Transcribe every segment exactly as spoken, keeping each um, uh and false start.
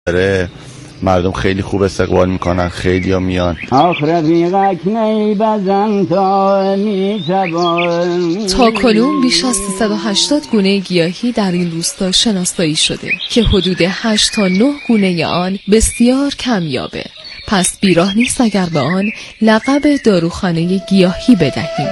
داره مردم خیلی خوب استقبال میکنن، خیلی ها میان. تا کنون بیش از سیصد و هشتاد گونه گیاهی در این روستا شناسایی شده که حدود هشت تا نه گونه آن بسیار کمیابه. پس بیراه نیست اگر به آن لقب داروخانه گیاهی بدهیم.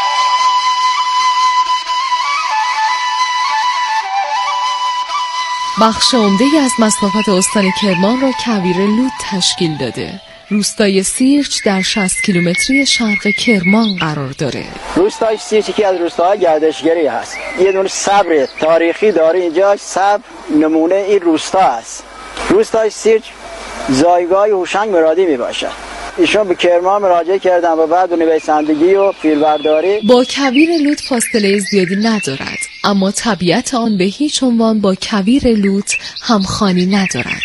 بخش عمده‌ای از مسافت استان کرمان را کویر لوت تشکیل داده. روستای سیرج در شصت کیلومتری شرق کرمان قرار داره. روستای سیرج که از روستاهای گردشگری هست. یه دونه صبر تاریخی داره اینجا. صبر نمونه این روستا است. روستای سیرج زایگاه هوشنگ مرادی می باشد. ایشون به کرمان مراجعه کردن و بعد نویسندگی و فیلمبرداری. با کویر لوت فاصله زیادی ندارد، اما طبیعت آن به هیچ عنوان با کویر لوت همخوانی ندارد.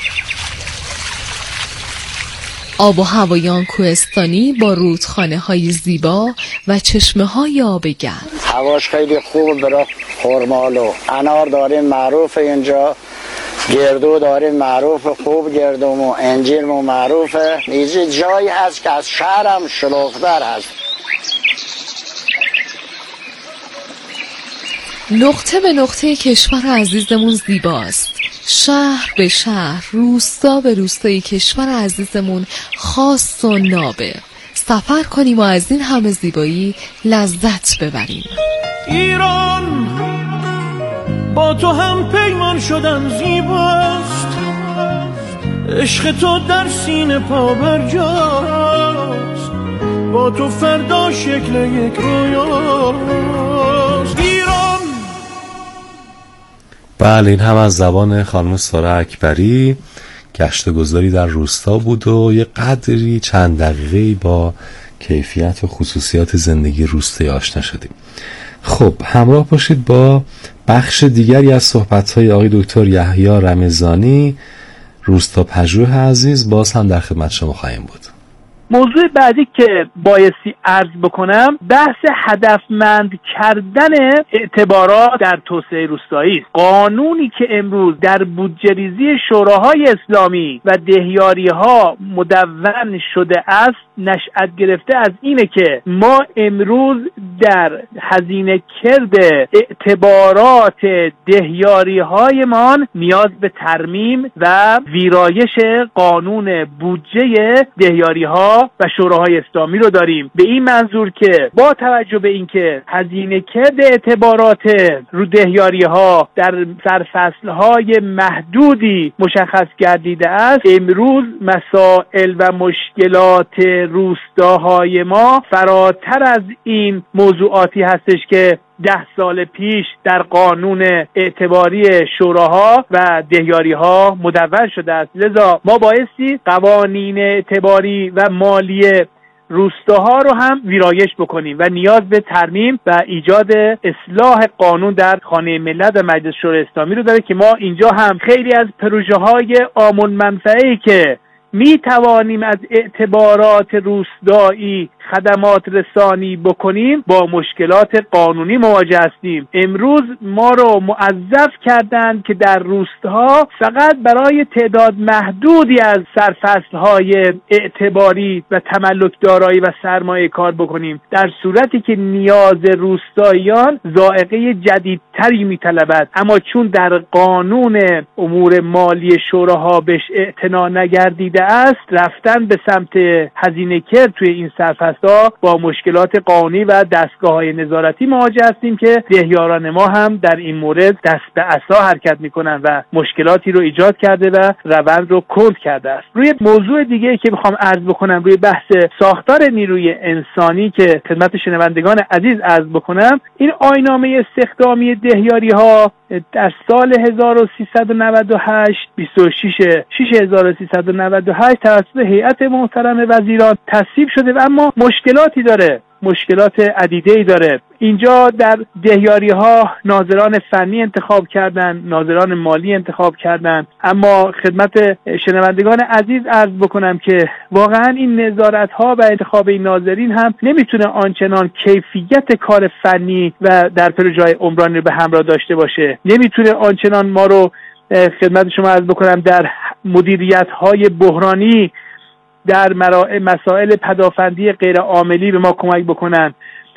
آب و هوای آن کوهستانی با رودخانه های زیبا و چشمه های آب گرم. هواش خیلی خوب، برای خرمال و انار داریم معروف اینجا. گردو داریم معروف، خوب گردوم و انجیل و معروفه. اینجا جایی هست که از شهرم شلوغ‌تر هست. نقطه به نقطه کشور عزیزمون زیباست. شهر به شهر، روستا به روستای کشور عزیزمون خاص و نابه. سفر کنیم و از این همه زیبایی لذت ببریم. ایران با تو هم پیمان شدن زیباست، عشق تو در سینه پا برجاست، با تو فردا شکل یک رویاست. ایران. بله، این هم از زبان خانم سارا اکبری. گشت گذاری در روستا بود و یه قدری چند دقیقه‌ای با کیفیت و خصوصیات زندگی روستایی آشنا شدیم. خب همراه باشید با بخش دیگری از صحبت‌های آقای دکتر یحیی رمضانی، روستا پژوه عزیز. باز هم در خدمت شما خواهیم بود. موضوع بعدی که بایستی عرض بکنم بحث هدفمند کردن اعتبارات در توسعه روستایی است. قانونی که امروز در بودجه‌ریزی شوراهای اسلامی و دهیاری‌ها مدون شده است نشأت گرفته از اینه که ما امروز در هزینه کرد اعتبارات دهیاری‌هایمان نیاز به ترمیم و ویرایش قانون بودجه دهیاری‌ها و شوراهای اسلامی رو داریم، به این منظور که با توجه به اینکه هزینه کرد اعتبارات رو دهیاری‌ها در سرفصل‌های محدودی مشخص گردیده است، امروز مسائل و مشکلات روستاهای ما فراتر از این موضوعاتی هستش که ده سال پیش در قانون اعتباری شوراها و دهیاری‌ها مدون شده است. لذا ما بایستی قوانین اعتباری و مالی روستاها رو هم ویرایش بکنیم و نیاز به ترمیم و ایجاد اصلاح قانون در خانه ملت و مجلس شورای اسلامی رو داره که ما اینجا هم خیلی از پروژه‌های عامل منفعه‌ای که می توانیم از اعتبارات روستایی خدمات رسانی بکنیم با مشکلات قانونی مواجه هستیم. امروز ما رو موظف کردند که در روستاها فقط برای تعداد محدودی از سرفصل‌های اعتباری و تملک دارایی و سرمایه کار بکنیم، در صورتی که نیاز روستاییان ذائقه جدیدتری می‌طلبد. اما چون در قانون امور مالی شوراها بهش اعتنا نگردیده است، رفتن به سمت هزینه کرد توی این سرفصل با مشکلات قانونی و دستگاه‌های نظارتی مواجه هستیم که دهیاران ما هم در این مورد دست به عصا حرکت می‌کنند و مشکلاتی رو ایجاد کرده و روند رو کند کرده است. روی موضوع دیگه‌ای که می‌خوام عرض بکنم روی بحث ساختار نیروی انسانی که خدمت شنوندگان عزیز عرض بکنم، این آیین‌نامه استخدامی دهیاری‌ها در سال هزار و سیصد و نود و هشت بیست و شش هزار و سیصد و نود و هشت توسط هیئت محترم وزیران تصویب شده و اما مشکلاتی داره، مشکلات عدیده‌ای داره. اینجا در دهیاری‌ها ناظران فنی انتخاب کردن، ناظران مالی انتخاب کردن، اما خدمت شنوندگان عزیز عرض بکنم که واقعا این نظارت‌ها و انتخاب این ناظرین هم نمیتونه آنچنان کیفیت کار فنی و در پروژه‌های عمرانی رو به همراه داشته باشه، نمیتونه آنچنان ما رو خدمت شما عرض بکنم در مدیریت‌های بحرانی در مسائل پدافندی غیر عاملی به ما کمک بکنن.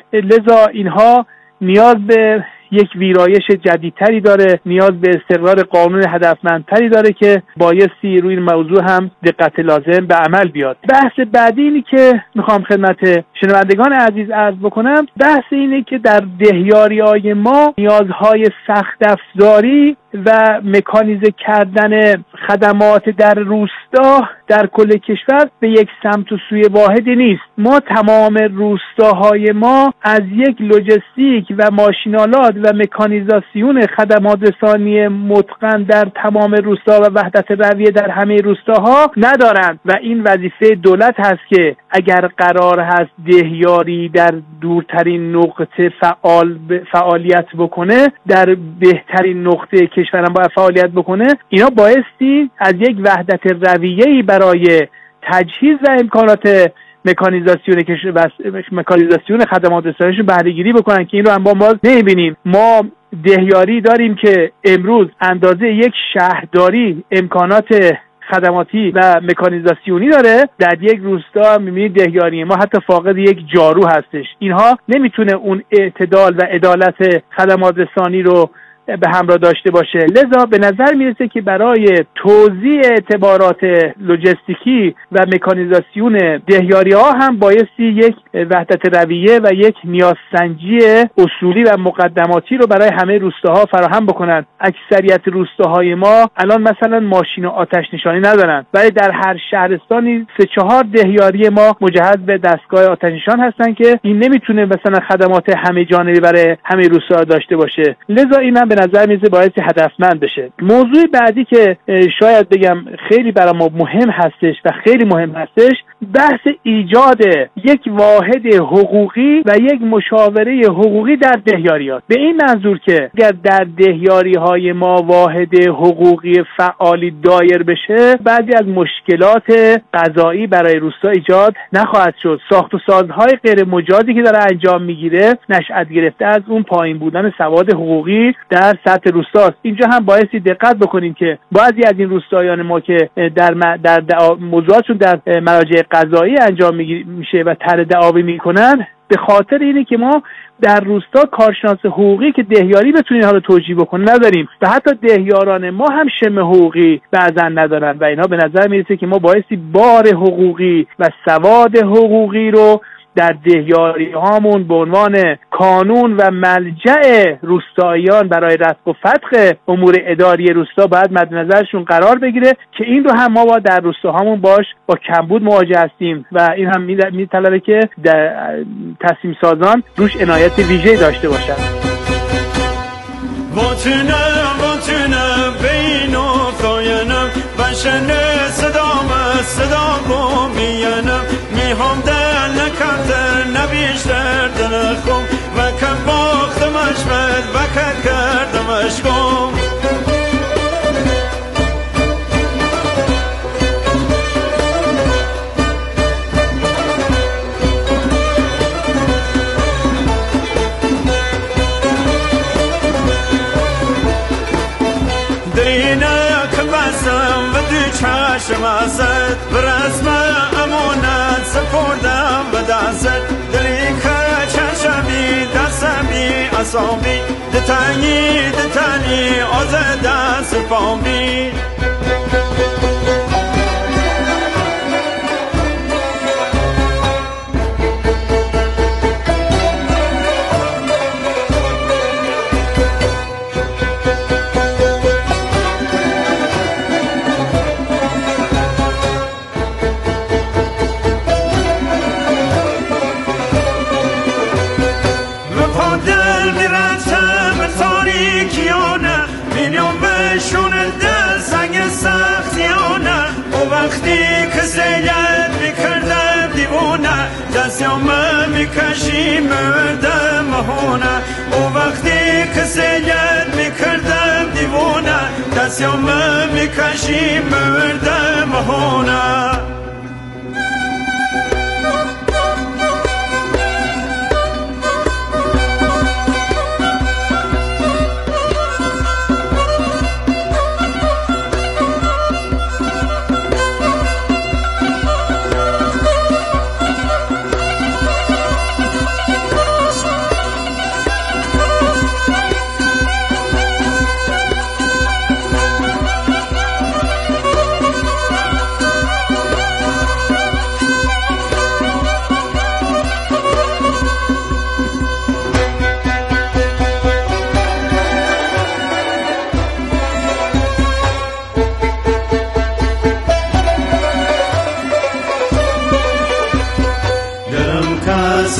لذا اینها نیاز به یک ویرایش جدیدتری داره، نیاز به استقرار قانون هدفمندتری داره که بایستی روی این موضوع هم دقت لازم به عمل بیاد. بحث بعدی اینی که میخوام خدمت شنوندگان عزیز عرض بکنم، بحث اینه که در دهیاری‌های ما نیازهای سخت افزاری و مکانیزه کردن خدمات در روستا در کل کشور به یک سمت و سوی واحدی نیست. ما تمام روستاهای ما از یک لوجستیک و ماشینالات و مکانیزاسیون خدمات رسانی متقن در تمام روستا و وحدت رویه در همه روستاها ندارند و این وظیفه دولت هست که اگر قرار هست دهیاری در دورترین نقطه فعال فعالیت بکنه، در بهترین نقطه کشورم باید فعالیت بکنه، اینا بایستی از یک وحدت رویه‌ای برای تجهیز و امکانات مکانیزاسیون کشور مکانیزاسیون خدمات رسانیشون بهره گیری بکنن که این رو هم با ما نمی‌بینیم. ما دهیاری داریم که امروز اندازه یک شهرداری امکانات خدماتی و مکانیزاسیونی داره، در یک روستا می‌بینید دهیاری ما حتی فاقد یک جارو هستش. اینها نمیتونه اون اعتدال و عدالت خدمات رسانی رو به همراه داشته باشه. لذا به نظر میرسه که برای توزیع اعتبارات لوجستیکی و مکانیزاسیون دهیاری ها هم بایستی یک وحدت رویه و یک نیازسنجی اصولی و مقدماتی رو برای همه روستاها فراهم بکنن. اکثریت روستاهای ما الان مثلا ماشین آتش نشانی ندارن، ولی در هر شهرستانی سه چهار دهیاری ما مجهز به دستگاه آتش نشان هستن که این نمیتونه مثلا خدمات همه جانبی برای همه روستاها داشته باشه. لذا اینم به نظر میاد بایستی هدفمند بشه. موضوع بعدی که شاید بگم خیلی برای ما مهم هستش و خیلی مهم هستش، بحث ایجاد یک واحد حقوقی و یک مشاوره حقوقی در دهیاریات. به این منظور که اگر در دهیاری های ما واحد حقوقی فعالی دایر بشه، بعضی از مشکلات قضایی برای روستا ایجاد نخواهد شد. ساخت و سازهای غیر مجازی که داره انجام میگیره نشأت گرفته از اون پایین بودن سواد حقوقی در سطح روستاست. اینجا هم بایستی دقت بکنیم که بعضی از این روستایان ما که در در موضوعاتشون در مراجع قضایی انجام میشه و طرح دعاوی میکنن، به خاطر اینه که ما در روستا کارشناس حقوقی که دهیاری بتونه اینها رو توجیه بکنه نداریم و حتی دهیاران ما هم شم حقوقی بعضا ندارن و اینا به نظر میرسه که ما بایستی بار حقوقی و سواد حقوقی رو در دهیاری هامون به عنوان کانون و ملجأ روستاییان برای رفع و فتق امور اداری روستا باید مد نظرشون قرار بگیره که این رو هم ما با در روستاهامون باش با کمبود مواجه هستیم و این هم میطلبه که در تصمیم سازان روش عنایت ویژه‌ای داشته باشن. وطنه وطنه بینو فاینم بشنه صدام صدا میانم میهم دل نکرده نبیشتر دلخم و که باختمش بد و که کردمش گم چشم ازت برسم امانت سپردم به دستت دلی که چشمی دستمی اصابی دتنی دتنی آزده سپامی دستیامه میکشی مردم مهونه او وقتی که سید میکردم دیوونه دستیامه میکشی مردم مهونه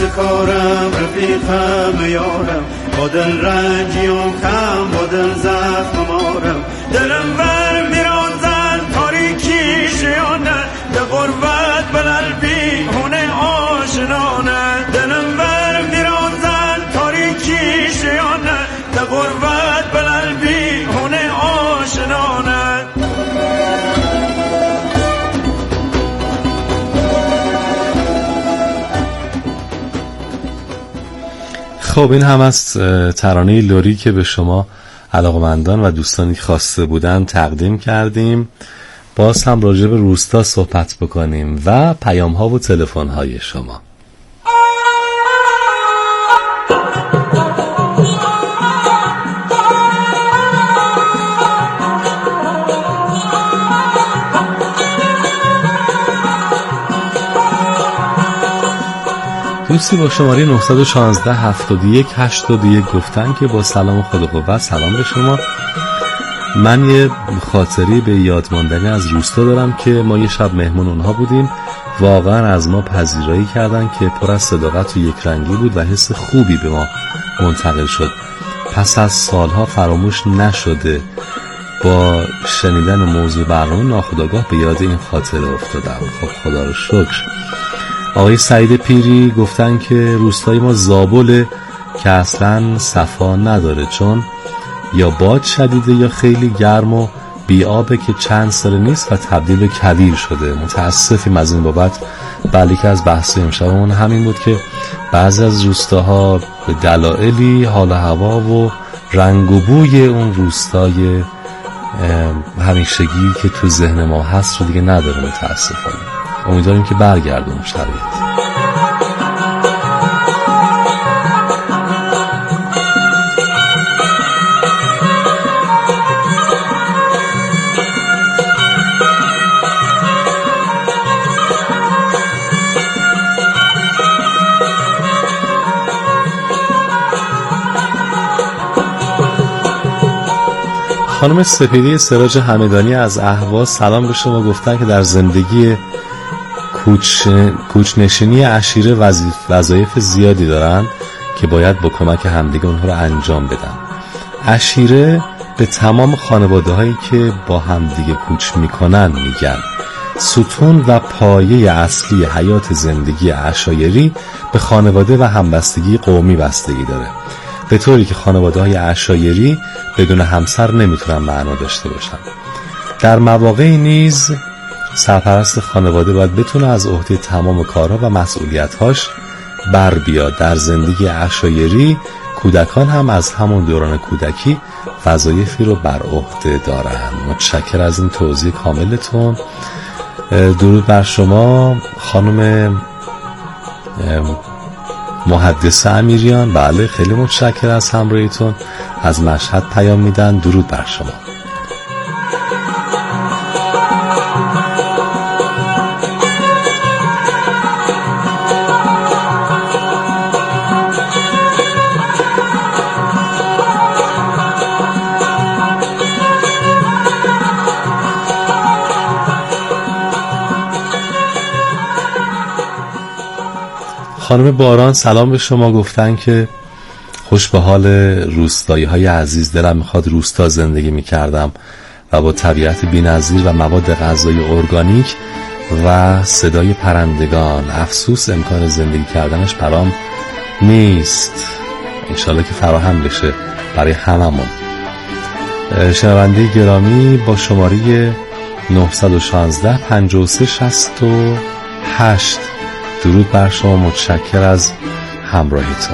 کارم رفیقم یارم با دل رنجیم کم با دل زخم مارم دلم بر میرازن تاریکی شیانه ده غربت بلل بی هونه آشنانه دلم بر میرازن تاریکی شیانه ده غربت بلل بی هونه آشنانه. خب این هم از ترانه لوری که به شما علاقمندان و دوستانی خواسته بودن تقدیم کردیم. باز هم راجع به روستا صحبت بکنیم و پیام ها و تلفن های شما. دوستی با شماره نه یک شش هفتاد و یک هشتاد و یک گفتن که با سلام و خدا قوت سلام به شما. من یه خاطری به یاد ماندنی از روستا دارم که ما یه شب مهمون اونها بودیم. واقعا از ما پذیرایی کردن که پر از صداقت و یک رنگی بود و حس خوبی به ما منتقل شد. پس از سالها فراموش نشده. با شنیدن موضوع برنامه ناخودآگاه به یاد این خاطره افتادم. خب خدا رو شکر. آقای سعید پیری گفتن که روستای ما زابله که اصلا صفا نداره، چون یا باد شدیده یا خیلی گرم و بیابه که چند سال نیست و تبدیل به کویر شده. متاسفیم از این بابت. بله که از بحث امشبمون همین بود که بعضی از روستاها به دلایلی حال و هوا و رنگ و بوی اون روستای همیشگی که تو ذهن ما هست رو دیگه نداره متاسفانه. امیدواریم که برگردون شرایط. خانم سپیدی سراج همدانی از اهواز سلام به شما. گفتن که در زندگی کوچ کوچنشینی عشیره وظایف زیادی دارن که باید با کمک همدیگه اونها رو انجام بدن. عشیره به تمام خانواده هایی که با همدیگه کوچ میکنن میگن. ستون و پایه اصلی حیات زندگی عشایری به خانواده و همبستگی قومی بستگی داره، به طوری که خانواده های عشایری بدون همسر نمیتونن معنا داشته باشن. در مواقعی نیز سرپرست خانواده باید بتونه از عهده تمام کارها و مسئولیت‌هاش بر بیاد. در زندگی عشایری کودکان هم از همون دوران کودکی وظایفی رو بر عهده دارن. متشکر از این توضیح کاملتون. درود بر شما خانم محدثه امیریان. بله خیلی متشکر از همراهیتون. از مشهد پیام میدن. درود بر شما. خانم باران سلام به شما. گفتن که خوش به حال روستایی های عزیز. دلم میخواد روستا زندگی میکردم و با طبیعت بی‌نظیر و مواد غذایی ارگانیک و صدای پرندگان. افسوس امکان زندگی کردنش برام نیست. انشالله که فراهم بشه برای هممون. شنونده گرامی با شماره نه یک شش پنج سه شصت و هشت درود بر شما. متشکر از همراهیتون.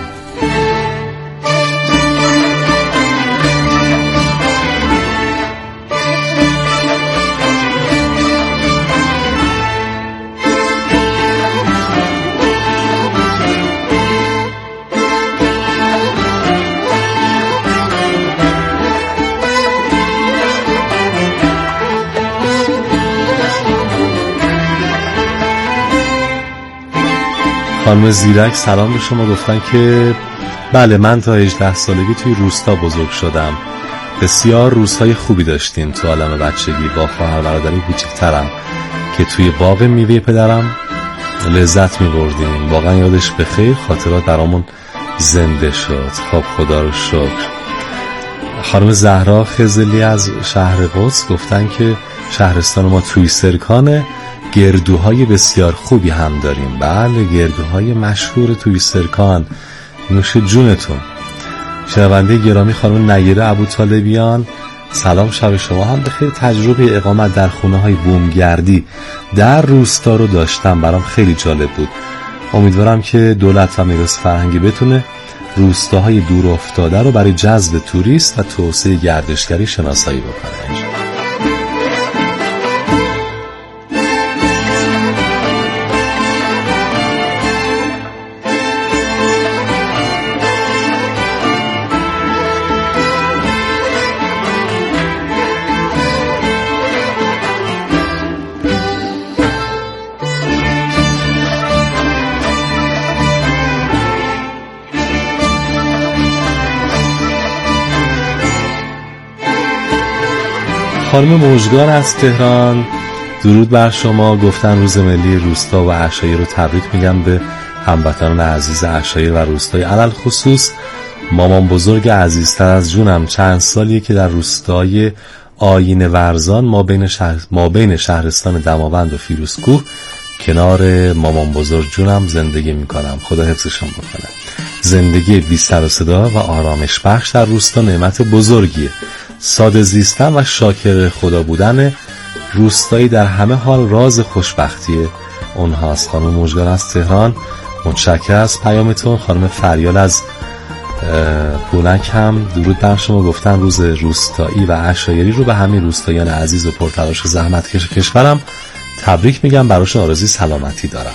خانم زیرک سلام به شما. گفتن که بله من تا هجده سالگی توی روستا بزرگ شدم. بسیار روزهای خوبی داشتیم تو عالم بچگی با خواهر برادری کوچکترم که توی باغ میوه پدرم لذت می‌بردیم. واقعا یادش بخیر، خاطرات برامون زنده شد. خب خدا رو شکر. خانم زهرا خزلی از شهر قدس گفتن که شهرستان ما توی سرکانه، گردوهای بسیار خوبی هم داریم. بله، گردوهای مشهور توی سرکان، نوش جونتون. شنونده گرامی خانم نیره ابوطالبیان، سلام، شب شما هم بخیر. تجربه اقامت در خونه های بومگردی در روستا رو داشتم، برام خیلی جالب بود. امیدوارم که دولت و میراث فرهنگی بتونه روستاهای دور افتاده رو برای جذب توریست و توسعه گردشگری شناسایی بکنه. خانم موجگان از تهران، درود بر شما. گفتن روز ملی روستا و عشایر رو تبریک میگم به هموطنان عزیز عشایر و روستای، علل خصوص مامان بزرگ عزیزتر از جونم. چند سالیه که در روستای آیین ورزان ما بین شهر ما بین شهرستان دماوند و فیروزکوه کنار مامان بزرگ جونم زندگی میکنم. خدا حفظشون بکنه. زندگی بی سر و صدا و آرامش بخش در روستا نعمت بزرگیه. ساده زیستن و شاکر خدا بودن روستایی در همه حال راز خوشبختی اونهاست. خانم موجگان از تهران، متشکرم از پیامتون. خانم فریال از پولک هم درود بر شما، گفتن روز روستایی و عشایری رو به همین روستاییان عزیز و پرتلاش و زحمتکش کشورم تبریک میگم، براشون آرزوی سلامتی دارم.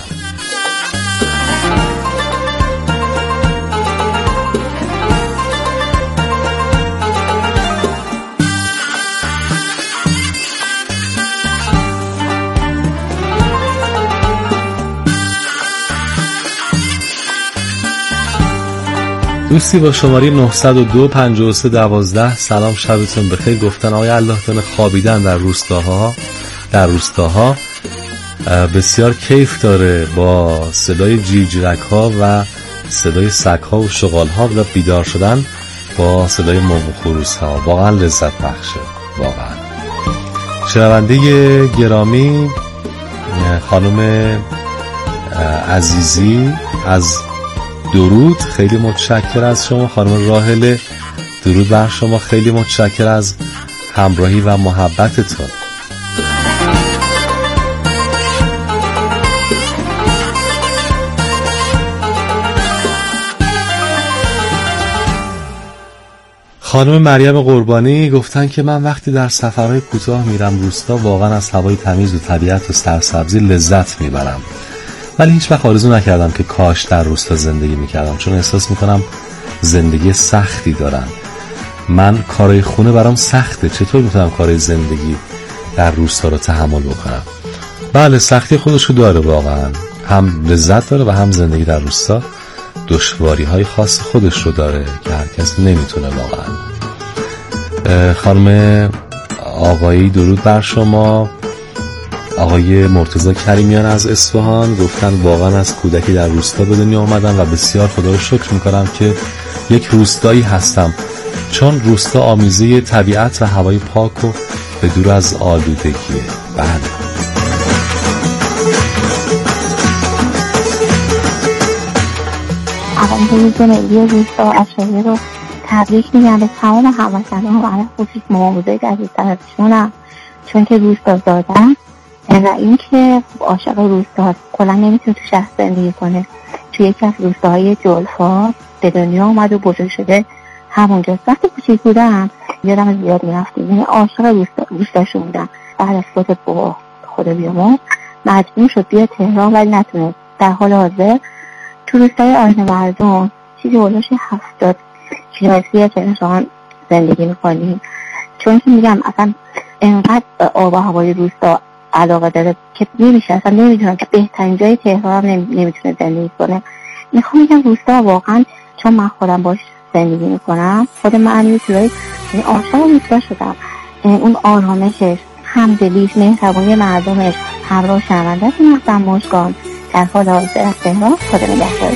دوستی با شماره نه صفر دو پنجاه و سه دوازده، سلام، شبتون بخیر. گفتن آقای الله تن خوابیدن در روستاها در روستاها بسیار کیف داره، با صدای جیجرک ها و صدای سگ ها و شغال ها و بیدار شدن با صدای مرغ و خروس ها واقعا لذت بخشه. واقعا شنونده گرامی خانم عزیزی از درود، خیلی متشکر از شما. خانم راهله، درود بر شما، خیلی متشکر از همراهی و محبتتون. خانم مریم قربانی گفتن که من وقتی در سفرهای کوتاه میرم روستا واقعا از هوای تمیز و طبیعت و سرسبزی لذت میبرم، ولی هیچ وقت آرزو نکردم که کاش در روستا زندگی میکردم، چون احساس میکنم زندگی سختی دارم. من کارهای خونه برام سخته، چطور میتونم کارهای زندگی در روستا رو تحمل بکنم؟ بله، سختی خودشو داره واقعا، هم لذت داره و هم زندگی در روستا دشواری های خاص خودش رو داره که هر کس نمیتونه واقعا. خانم آقایی درود بر شما. آقای مرتضی کریمیان از اصفهان گفتن واقعا از کودکی در روستا به دنیا آمدم و بسیار خدا رو شکر میکنم که یک روستایی هستم، چون روستا آمیزه طبیعت و هوای پاک و به دور از آلودگیه. بله، اول روز ملی روستا و عشایر رو تبریک میگم به تمام هموطنان و علاوه خصوص مامان بزرگ عزیزتر از جونم، چون که روستا زادن و این که عاشق روستا کلا نمیتونه تو شهر زندگی کنه. توی یکی از روستاهای جلفا به دنیا اومد و بزرگ شده همونجا. وقتی کوچیک بودم یادم زیاد میرفتیم، یعنی عاشق روستا روستاشون بودم. بعد از فوت بابا خدا بیامرز مجبور شد بیا تهران، ولی نتونست. در حال حاضر تو روستای آیین ورزان چیزی هولوش هفتاد کیلومتری تهران زندگی میکنیم، چون که میگم اصلا انقدر آب و هوای روستا علاقه داره که نمیشه، اصلا نمیدونم که بهترین جای تهران نمیتونه زندگی کنه. میخوام میگم روستا واقعا، چون من خودم باش زندگی میکنم، خود من یه جورایی عاشق روستا شدم. اون آرامشش، همدلیش، مهربانی مردمش، همراه شنونده‌اش، مثلا مشکان در حال حاضر از تهران. خدا نگهدار.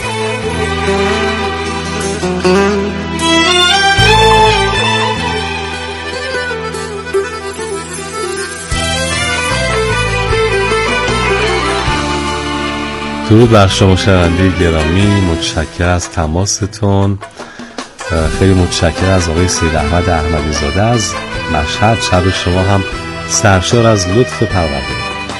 درود بر شما شنونده گرامی، متشکر از تماستون. خیلی متشکر از آقای سید احمد احمدی زاده از مشهد. شب شما هم سرشار از لطف پرورده.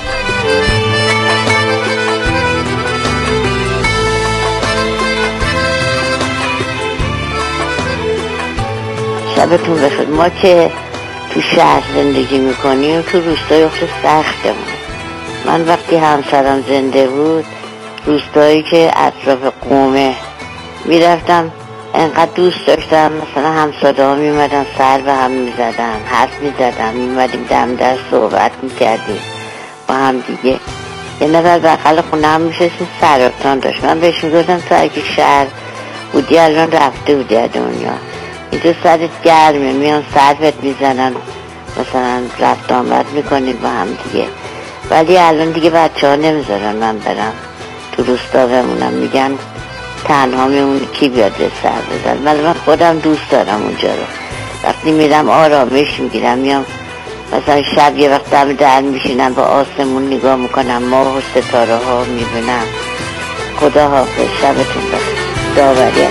شبتون بخیر. ما که تو شهر زندگی میکنیم تو روستای خیلی سختمون. من وقتی همسرم زنده بود روستایی که اطراف قومه میرفتم، انقدر دوست داشتم. مثلا همساده ها میمدن سر به هم میزدن، حرف میزدن، میمدیم دم در صحبت میکردیم با هم دیگه. یه نفر بقل خونه هم میشستیم سرطان داشت. من بهش میگفتم تو اگه شهر بودی الان رفته بودی دنیا. اینجا سرت گرمه، میان سربت میزنن، مثلا رفت آمد میکنید با هم دیگه. ولی الان دیگه بچه ها نمیذارن من برم تو روستا بمونم، میگن تنها میمونی کی بیاد به سر بزن. ولی من خودم دوست دارم اونجا رو. وقتی میرم آرامش میگیرم، میام مثلا شب یه وقت دم در میشینم با آسمون نگاه میکنم، ماه و ستاره ها میبینم. خدا حافظ، شبتون بخیر. داوری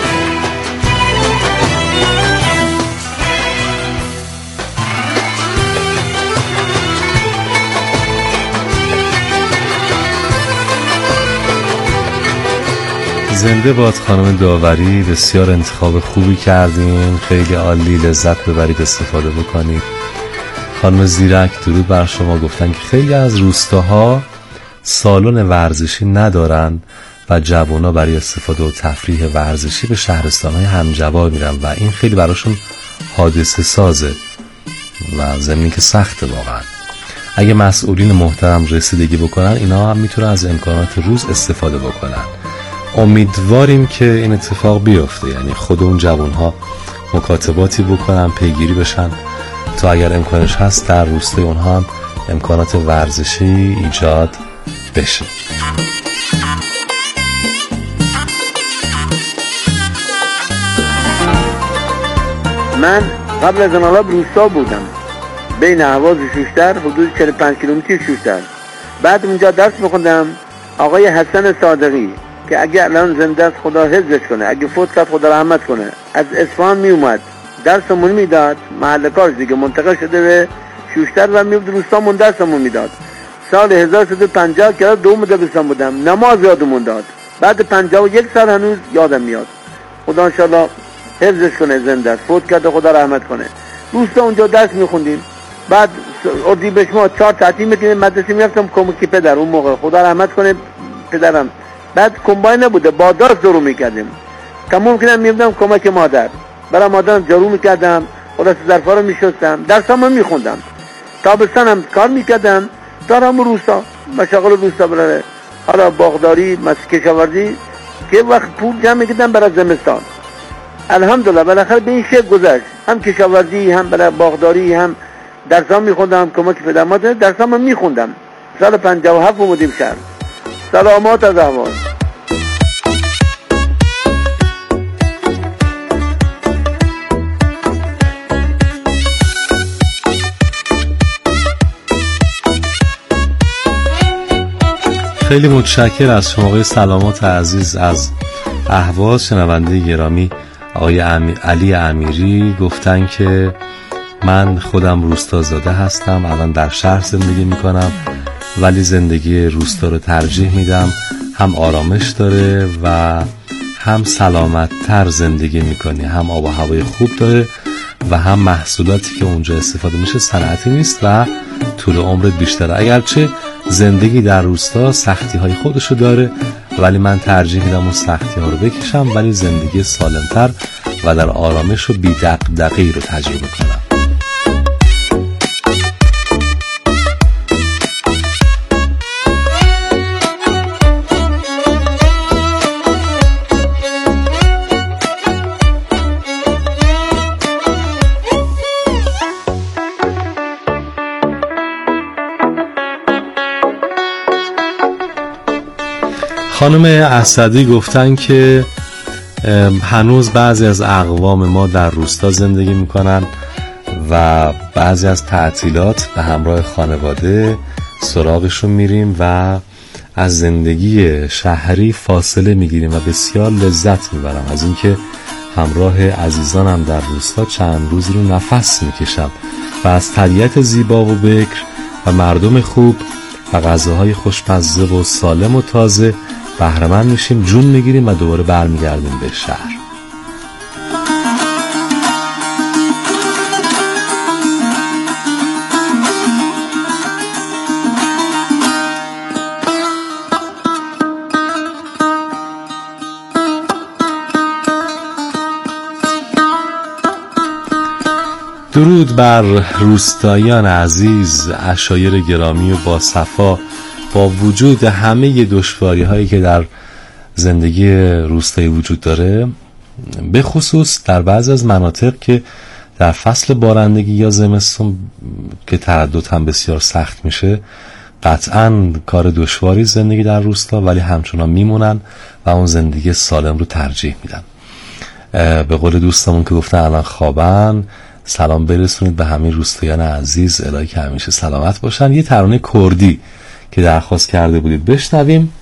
زنده باد خانم داوری. بسیار انتخاب خوبی کردین، خیلی عالی، لذت ببرید، استفاده بکنید. خانم زیرک درود بر شما. گفتن که خیلی از روستاها سالن ورزشی ندارن و جوونا برای استفاده و تفریح ورزشی به شهرستان‌های همجوار میرن و این خیلی براشون حادثه سازه و زمین که سخته واقعا. اگه مسئولین محترم رسیدگی بکنن، اینا هم میتونن از امکانات روز استفاده بکنن. امیدواریم که این اتفاق بیفته، یعنی خود اون جوانها مکاتباتی بکنن، پیگیری بشن تا اگر امکانش هست در روستای اونها هم امکانات ورزشی ایجاد بشه. من قبل از انقلاب روستا بودم، بین اهواز و شوشتر، حدود چهل و پنج کیلومتر شوشتر. بعد اونجا درس میخوندم. آقای حسن صادقی که اگه الان زنده است خدا حفظش کنه، اگه فوت کرد خدا رحمت کنه، از اصفهان می اومد درسمون میداد. محل کارش دیگه منتقل شده به شوشتر و میومد روستامون درسمون میداد. سال هزار و سیصد و پنجاه که دوم دبستان بودم، نماز یادمون داد. بعد پنجاه و یک سال هنوز یادم میاد. خدا انشالله حفظش کنه، زنده است، فوت کرده خدا رحمت کنه. روستا اونجا درس میخوندیم. بعد اردیبهشت ماه چهار تعطیل میکنیم، مدرسه میرفتم کمکی پدر اون موقع، خدا رحمت کنه پدرم. بعد کمباین نبوده، با داست جارو میکردیم. تموم کنم میبودم کمک مادر، برای مادرم جارو میکردم، خلاص ظرفا رو میشستم، درسامو میخوندم. تابستانم کار میکردم، دارم روستا مشاغل روستا برای حالا باغداری، کشاورزی، که وقت پول جمع میکردم برای زمستان. الحمدلله بالاخره به این شکل گذشت، هم کشاورزی، هم برای باغداری، هم درسام میخوندم، کمک پدر مادر درسامو میخوندم. سال پنجاه و هفت اومدیم شهر. سلامات از احواز. خیلی متشکر از شما آقای سلامات عزیز از اهواز. شنونده گرامی آقای علی امیری گفتن که من خودم روستا زاده هستم، الان در شهر زندگی میکنم ولی زندگی روستا رو ترجیح میدم، هم آرامش داره و هم سلامت تر زندگی میکنی، هم آب و هوای خوب داره و هم محصولاتی که اونجا استفاده میشه صنعتی نیست و طول عمرت بیشتره. اگرچه زندگی در روستا سختی های خودشو داره ولی من ترجیح میدم اون سختی ها رو بکشم ولی زندگی سالمتر و در آرامش و بی دغدغه‌ای رو تجربه کنم. خانم اسدی گفتن که هنوز بعضی از اقوام ما در روستا زندگی میکنن و بعضی از تعطیلات به همراه خانواده سراغشون میریم و از زندگی شهری فاصله میگیریم و بسیار لذت میبرم از اینکه همراه عزیزانم در روستا چند روزی رو نفس میکشم و از طبیعت زیبا و بکر و مردم خوب و غذاهای خوشمزه و سالم و تازه بهره‌مند میشیم، جون میگیریم و دوباره برمیگردیم به شهر. درود بر روستاییان عزیز، عشایر گرامی و با صفا. با وجود همه دشواری هایی که در زندگی روستایی وجود داره، به خصوص در بعضی از مناطق که در فصل بارندگی یا زمستون که تردد هم بسیار سخت میشه، قطعا کار دشواری زندگی در روستا، ولی همچنان میمونن و اون زندگی سالم رو ترجیح میدن. به قول دوستمون که گفتن الان خوابن، سلام برسونید به همه روستاییان عزیز، الهی که همیشه سلامت باشن. یه ترانه کردی که درخواست کرده بودید بشنویم.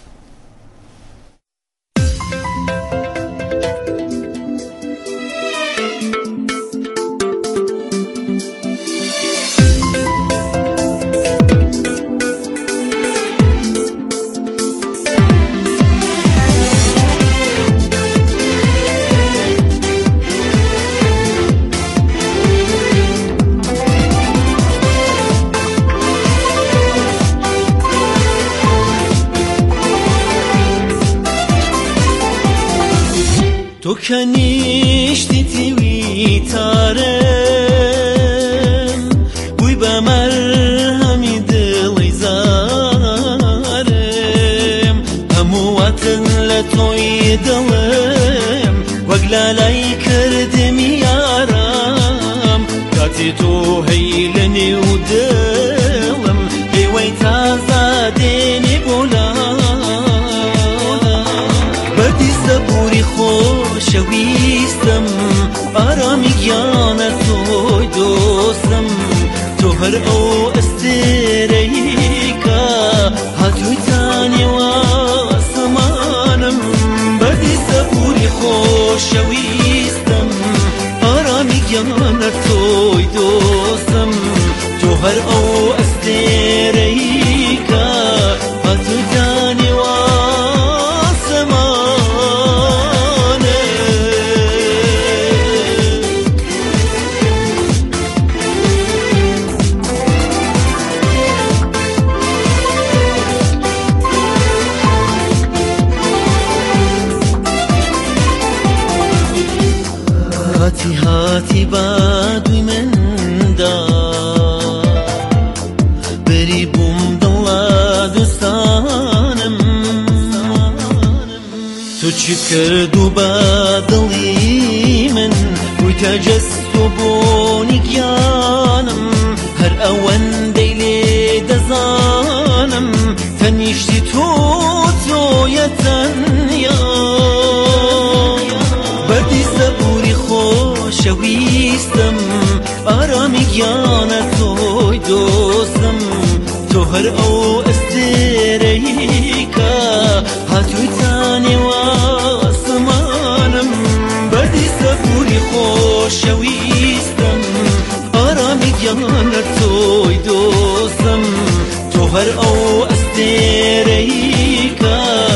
تو کنیشتی تیوی تارم بوی با مرهمی دلی زارم همو وطن لطوی دلم وگلالای کردم یارم کاتی تو هیلنی و دلم هیوی تازه دینی بولم بردی سبوری خوشویستم آرامی گیانه توی دوستم تو هر او استریکا هاتوی تانی و سمانم بردی سبوری خوشویستم آرامی گیانه توی دوستم تو هر او استریکا هاتوی تانی و هاتی هاتی بادوی من دا بری بوم دلا دوستانم تو چی کردو بادلی من روی تجستو بونی گیانم هر اوان دیلی دزانم تنیشتی تو توی تنیا بردی سبوری خوشویستم آرامی گیانه توی دوستم تو هر او استریکا هاتوی تانی و سمانم بردی سبوری خوشویستم آرامی گیانه توی دوستم تو هر او استریکا